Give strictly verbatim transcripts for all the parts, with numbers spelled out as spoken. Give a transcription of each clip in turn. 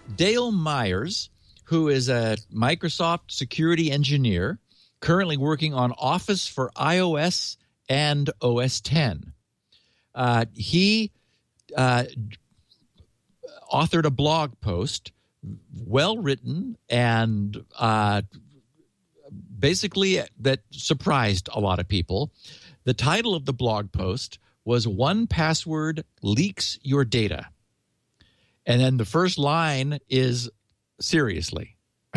Dale Myers, who is a Microsoft security engineer, currently working on Office for iOS and O S ten. Uh, he uh, authored a blog post, well written, and uh, basically that surprised a lot of people. The title of the blog post was one password Leaks Your Data. And then the first line is seriously.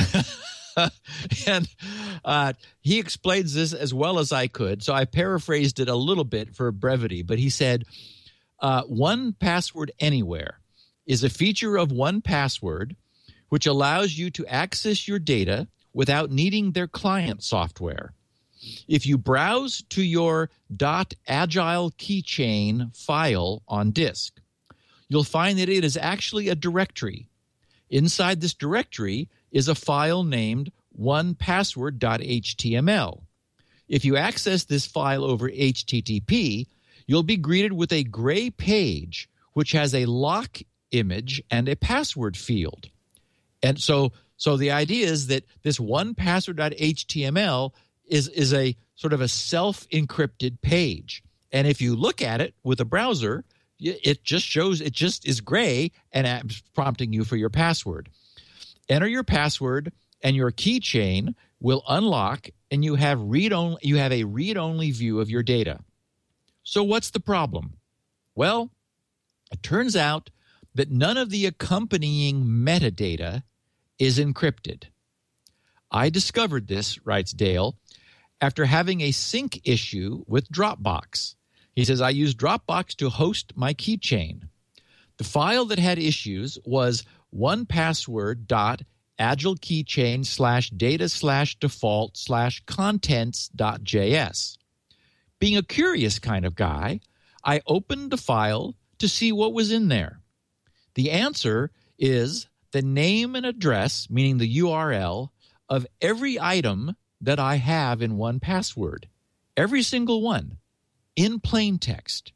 and uh, he explains this as well as I could, so I paraphrased it a little bit for brevity. But he said, uh, one password anywhere is a feature of one password which allows you to access your data without needing their client software. If you browse to your .agile keychain file on disk, you'll find that it is actually a directory. Inside this directory is a file named one password dot H T M L. If you access this file over H T T P, you'll be greeted with a gray page which has a lock image and a password field. And so, so the idea is that this one password dot H T M L is, is a sort of a self-encrypted page. And if you look at it with a browser, it just shows, it just is gray and prompting you for your password. Enter your password and your keychain will unlock, and you have read only, you have a read-only view of your data. So what's the problem? Well, it turns out that none of the accompanying metadata is encrypted. I discovered this, writes Dale, after having a sync issue with Dropbox. He says, I used Dropbox to host my keychain. The file that had issues was one password dot agile keychain slash data slash default slash contents dot J S. Being a curious kind of guy, I opened the file to see what was in there. The answer is the name and address, meaning the U R L, of every item that I have in one password. Every single one. In plain text.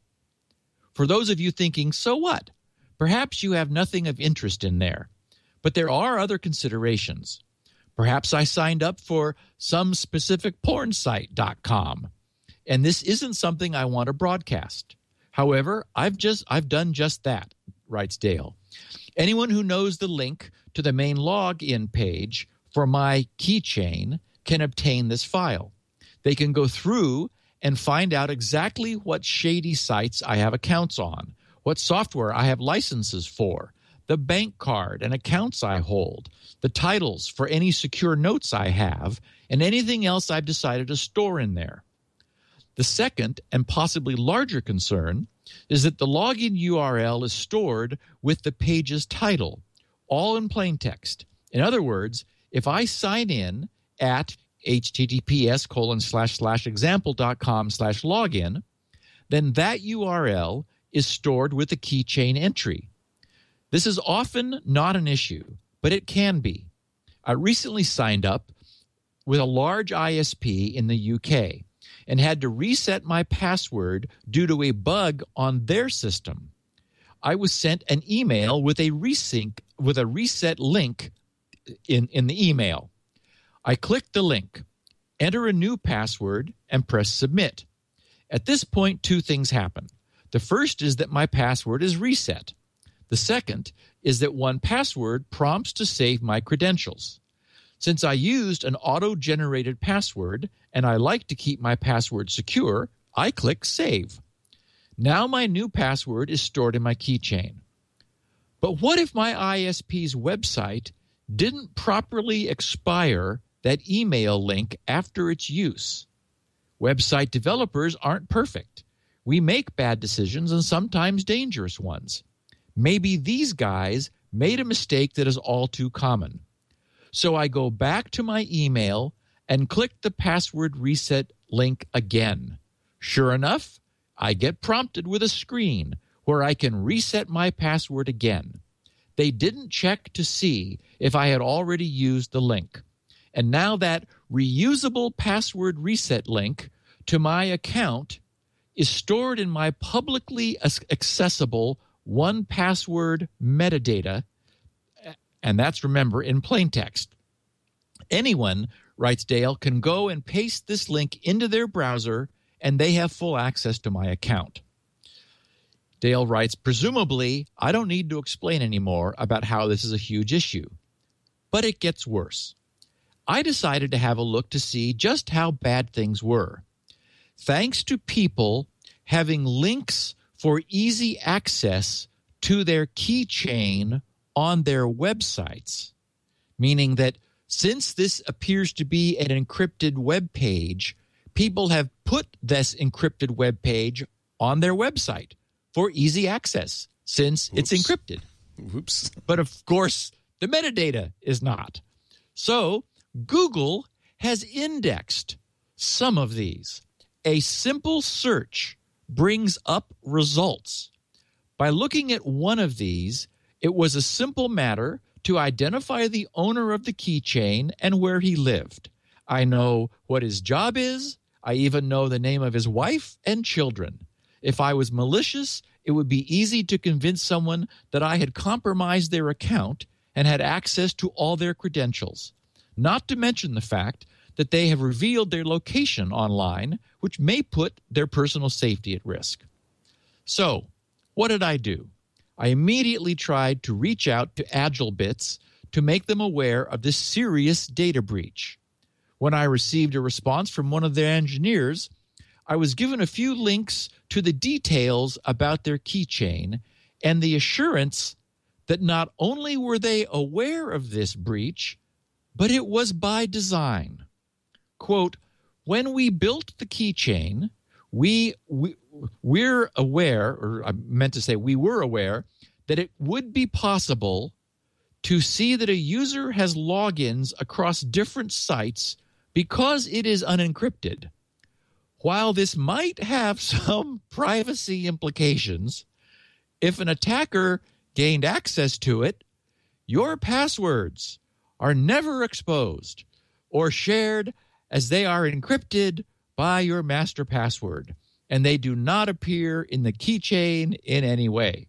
For those of you thinking, so what? Perhaps you have nothing of interest in there. But there are other considerations. Perhaps I signed up for some specific porn site dot com, and this isn't something I want to broadcast. However, I've just I've done just that, writes Dale. Anyone who knows the link to the main login page for my keychain can obtain this file. They can go through and find out exactly what shady sites I have accounts on, what software I have licenses for, the bank card and accounts I hold, the titles for any secure notes I have, and anything else I've decided to store in there. The second and possibly larger concern is that the login U R L is stored with the page's title, all in plain text. In other words, if I sign in at https colon slash slash example dot com slash login, then that U R L is stored with the keychain entry. This is often not an issue, but it can be. I recently signed up with a large I S P in the U K and had to reset my password due to a bug on their system. I was sent an email with a resync with a reset link in, in the email. I click the link, enter a new password, and press submit. At this point, two things happen. The first is that my password is reset. The second is that one password prompts to save my credentials. Since I used an auto-generated password and I like to keep my password secure, I click save. Now my new password is stored in my keychain. But what if my I S P's website didn't properly expire that email link after its use? Website developers aren't perfect. We make bad decisions and sometimes dangerous ones. Maybe these guys made a mistake that is all too common. So I go back to my email and click the password reset link again. Sure enough, I get prompted with a screen where I can reset my password again. They didn't check to see if I had already used the link. And now that reusable password reset link to my account is stored in my publicly accessible one password metadata And that's, remember, in plain text. Anyone, writes Dale, can go and paste this link into their browser, and they have full access to my account. Dale writes, presumably, I don't need to explain anymore about how this is a huge issue. But it gets worse. I decided to have a look to see just how bad things were. Thanks to people having links for easy access to their keychain on their websites, meaning that since this appears to be an encrypted web page, people have put this encrypted web page on their website for easy access since Oops. It's encrypted. Oops. But of course, the metadata is not. So Google has indexed some of these. A simple search brings up results. By looking at one of these, it was a simple matter to identify the owner of the keychain and where he lived. I know what his job is. I even know the name of his wife and children. If I was malicious, it would be easy to convince someone that I had compromised their account and had access to all their credentials, not to mention the fact that they have revealed their location online, which may put their personal safety at risk. So, what did I do? I immediately tried to reach out to AgileBits to make them aware of this serious data breach. When I received a response from one of their engineers, I was given a few links to the details about their keychain and the assurance that not only were they aware of this breach, but it was by design. Quote, when we built the keychain, we, we, we're aware, or I meant to say we were aware, that it would be possible to see that a user has logins across different sites because it is unencrypted. While this might have some privacy implications, if an attacker gained access to it, your passwords are never exposed or shared as they are encrypted by your master password, and they do not appear in the keychain in any way.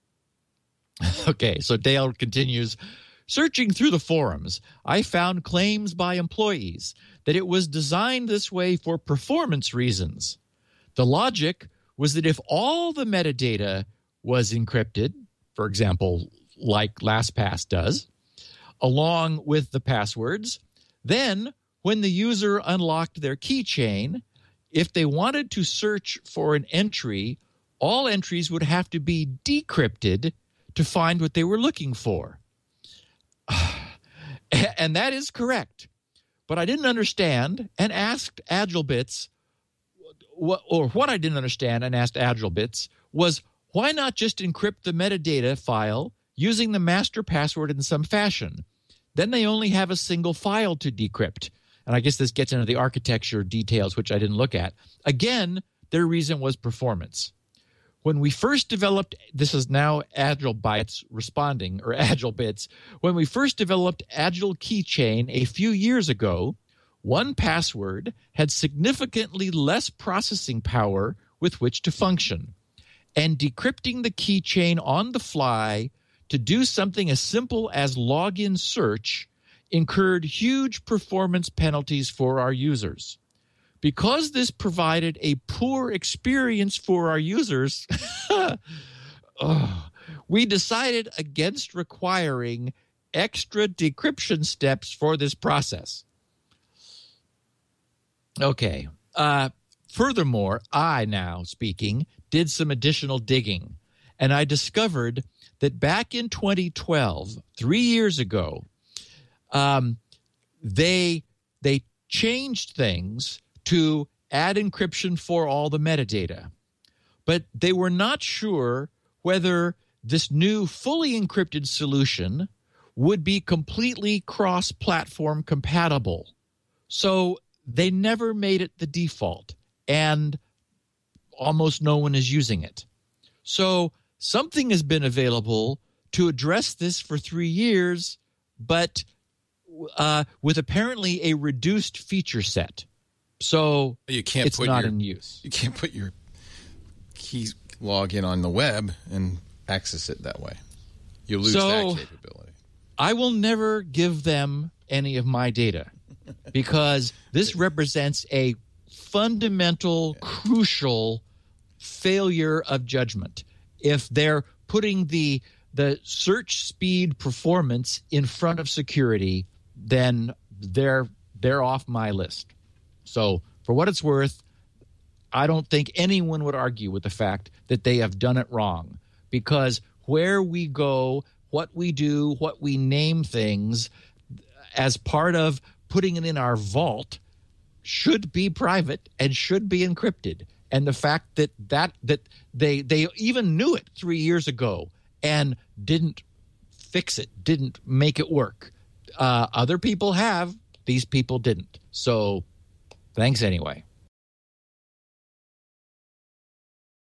Okay, so Dale continues, searching through the forums, I found claims by employees that it was designed this way for performance reasons. The logic was that if all the metadata was encrypted, for example, like LastPass does, along with the passwords, then when the user unlocked their keychain, if they wanted to search for an entry, all entries would have to be decrypted to find what they were looking for. And that is correct. But I didn't understand and asked AgileBits, or what I didn't understand and asked AgileBits was, why not just encrypt the metadata file using the master password in some fashion? Then they only have a single file to decrypt. And I guess this gets into the architecture details, which I didn't look at. Again, their reason was performance. When we first developed, this is now AgileBits responding, or AgileBits. When we first developed Agile Keychain a few years ago, one password had significantly less processing power with which to function. And decrypting the keychain on the fly to do something as simple as login search incurred huge performance penalties for our users. Because this provided a poor experience for our users, oh, we decided against requiring extra decryption steps for this process. Okay. Uh, furthermore, I now, speaking, did some additional digging, and I discovered that back in twenty twelve, three years ago, um, they they changed things to add encryption for all the metadata. But they were not sure whether this new fully encrypted solution would be completely cross-platform compatible. So they never made it the default, and almost no one is using it. So something has been available to address this for three years, but uh, with apparently a reduced feature set. So you can't it's put not your, in use. You can't put your key login on the web and access it that way. You lose so, that capability. I will never give them any of my data because this represents a fundamental, crucial failure of judgment. If they're putting the the search speed performance in front of security, then they're they're off my list. So for what it's worth, I don't think anyone would argue with the fact that they have done it wrong, because where we go, what we do, what we name things as part of putting it in our vault should be private and should be encrypted. And the fact that that that they they even knew it three years ago and didn't fix it, didn't make it work. Uh, other people have. These people didn't. So thanks anyway.